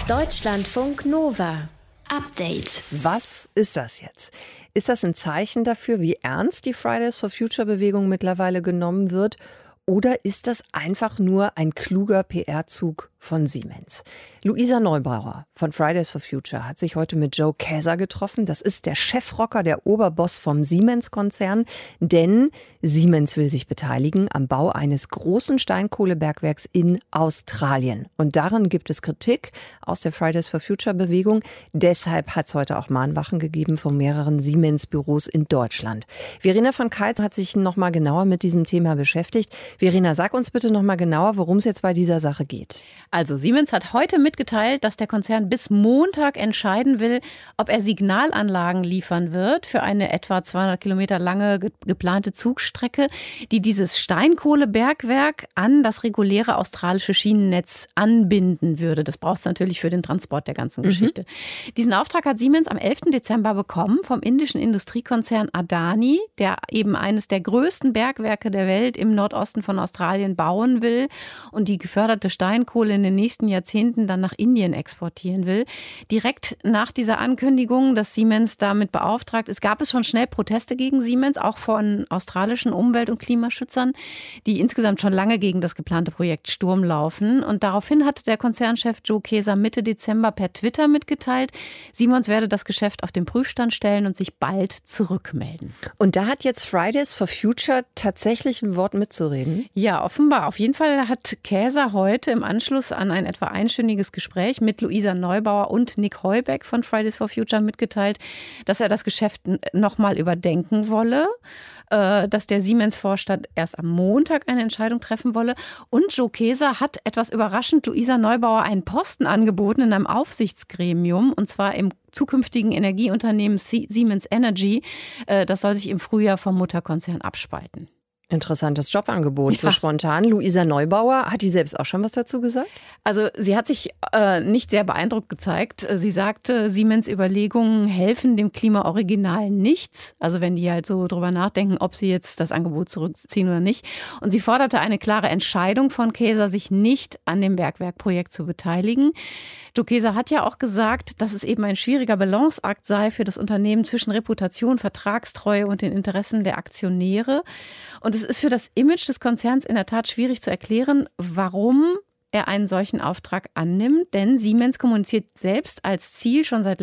Deutschlandfunk Nova. Update. Was ist das jetzt? Ist das ein Zeichen dafür, wie ernst die Fridays for Future Bewegung mittlerweile genommen wird? Oder ist das einfach nur ein kluger PR-Zug von Siemens? Luisa Neubauer von Fridays for Future hat sich heute mit Joe Kaeser getroffen. Das ist der Chefrocker, der Oberboss vom Siemens-Konzern. Denn Siemens will sich beteiligen am Bau eines großen Steinkohlebergwerks in Australien. Und daran gibt es Kritik aus der Fridays for Future-Bewegung. Deshalb hat es heute auch Mahnwachen gegeben von mehreren Siemens-Büros in Deutschland. Verena von Kals hat sich noch mal genauer mit diesem Thema beschäftigt. Verena, sag uns bitte noch mal genauer, worum es jetzt bei dieser Sache geht. Also Siemens hat heute mitgeteilt, dass der Konzern bis Montag entscheiden will, ob er Signalanlagen liefern wird für eine etwa 200 Kilometer lange geplante Zugstrecke, die dieses Steinkohlebergwerk an das reguläre australische Schienennetz anbinden würde. Das brauchst du natürlich für den Transport der ganzen Geschichte. Diesen Auftrag hat Siemens am 11. Dezember bekommen vom indischen Industriekonzern Adani, der eben eines der größten Bergwerke der Welt im Nordosten von Australien bauen will und die geförderte Steinkohle in den nächsten Jahrzehnten dann nach Indien exportieren will. Direkt nach dieser Ankündigung, dass Siemens damit beauftragt ist, gab es schon schnell Proteste gegen Siemens, auch von australischen Umwelt- und Klimaschützern, die insgesamt schon lange gegen das geplante Projekt Sturm laufen. Und daraufhin hatte der Konzernchef Joe Kaeser Mitte Dezember per Twitter mitgeteilt, Siemens werde das Geschäft auf den Prüfstand stellen und sich bald zurückmelden. Und da hat jetzt Fridays for Future tatsächlich ein Wort mitzureden? Ja, offenbar. Auf jeden Fall hat Kaeser heute im Anschluss an ein etwa einstündiges Gespräch mit Luisa Neubauer und Nick Heubeck von Fridays for Future mitgeteilt, dass er das Geschäft nochmal überdenken wolle, dass der Siemens-Vorstand erst am Montag eine Entscheidung treffen wolle. Und Joe Kaeser hat etwas überraschend Luisa Neubauer einen Posten angeboten in einem Aufsichtsgremium, und zwar im zukünftigen Energieunternehmen Siemens Energy. Das soll sich im Frühjahr vom Mutterkonzern abspalten. Interessantes Jobangebot, so spontan. Luisa Neubauer, hat die selbst auch schon was dazu gesagt? Also sie hat sich nicht sehr beeindruckt gezeigt. Sie sagte, Siemens Überlegungen helfen dem Klima-Original nichts. Also wenn die halt so drüber nachdenken, ob sie jetzt das Angebot zurückziehen oder nicht. Und sie forderte eine klare Entscheidung von Kaeser, sich nicht an dem Bergwerkprojekt zu beteiligen. Joe Kaeser hat ja auch gesagt, dass es eben ein schwieriger Balanceakt sei für das Unternehmen zwischen Reputation, Vertragstreue und den Interessen der Aktionäre. Und es ist für das Image des Konzerns in der Tat schwierig zu erklären, warum er einen solchen Auftrag annimmt. Denn Siemens kommuniziert selbst als Ziel schon seit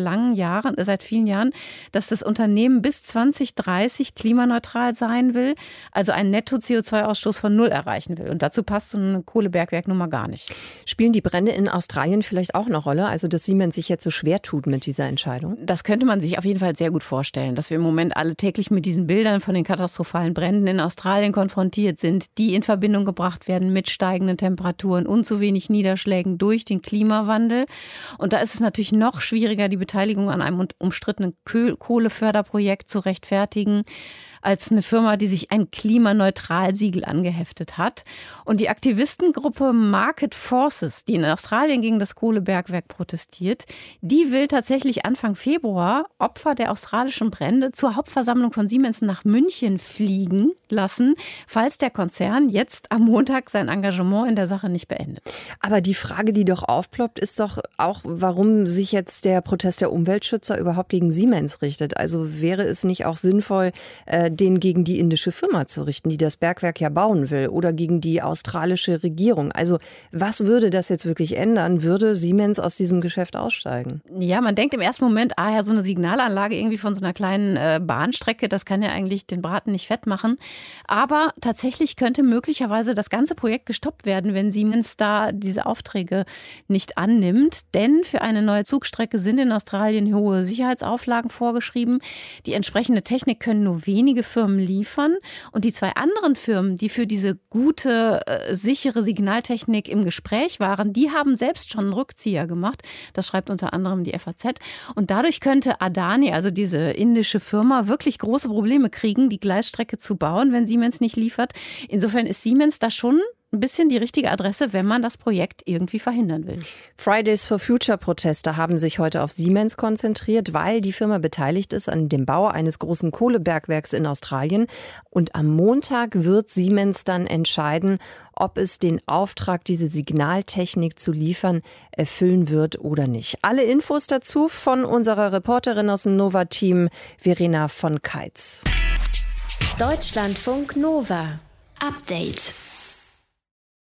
vielen Jahren, dass das Unternehmen bis 2030 klimaneutral sein will, also einen Netto-CO2-Ausstoß von 0 erreichen will. Und dazu passt so ein Kohlebergwerk nun mal gar nicht. Spielen die Brände in Australien vielleicht auch eine Rolle? Also dass Siemens sich jetzt so schwer tut mit dieser Entscheidung? Das könnte man sich auf jeden Fall sehr gut vorstellen, dass wir im Moment alle täglich mit diesen Bildern von den katastrophalen Bränden in Australien konfrontiert sind, die in Verbindung gebracht werden mit steigenden Temperaturen und zu wenig Niederschlägen durch den Klimawandel. Und da ist es natürlich noch schwieriger, die Beteiligung an einem umstrittenen Kohleförderprojekt zu rechtfertigen, als eine Firma, die sich ein Klimaneutral-Siegel angeheftet hat. Und die Aktivistengruppe Market Forces, die in Australien gegen das Kohlebergwerk protestiert, die will tatsächlich Anfang Februar Opfer der australischen Brände zur Hauptversammlung von Siemens nach München fliegen lassen, falls der Konzern jetzt am Montag sein Engagement in der Sache nicht beendet. Aber die Frage, die doch aufploppt, ist doch auch, warum sich jetzt der Protest der Umweltschützer überhaupt gegen Siemens richtet. Also wäre es nicht auch sinnvoll, den gegen die indische Firma zu richten, die das Bergwerk ja bauen will, oder gegen die australische Regierung? Also was würde das jetzt wirklich ändern? Würde Siemens aus diesem Geschäft aussteigen? Ja, man denkt im ersten Moment, so eine Signalanlage irgendwie von so einer kleinen Bahnstrecke, das kann ja eigentlich den Braten nicht fett machen. Aber tatsächlich könnte möglicherweise das ganze Projekt gestoppt werden, wenn Siemens da diese Aufträge nicht annimmt. Denn für eine neue Zugstrecke sind in Australien hohe Sicherheitsauflagen vorgeschrieben. Die entsprechende Technik können nur wenige Firmen liefern. Und die 2 anderen Firmen, die für diese gute, sichere Signaltechnik im Gespräch waren, die haben selbst schon einen Rückzieher gemacht. Das schreibt unter anderem die FAZ. Und dadurch könnte Adani, also diese indische Firma, wirklich große Probleme kriegen, die Gleisstrecke zu bauen, wenn Siemens nicht liefert. Insofern ist Siemens da schon ein bisschen die richtige Adresse, wenn man das Projekt irgendwie verhindern will. Fridays for Future Proteste haben sich heute auf Siemens konzentriert, weil die Firma beteiligt ist an dem Bau eines großen Kohlebergwerks in Australien. Und am Montag wird Siemens dann entscheiden, ob es den Auftrag, diese Signaltechnik zu liefern, erfüllen wird oder nicht. Alle Infos dazu von unserer Reporterin aus dem Nova-Team, Verena von Keitz. Deutschlandfunk Nova. Update.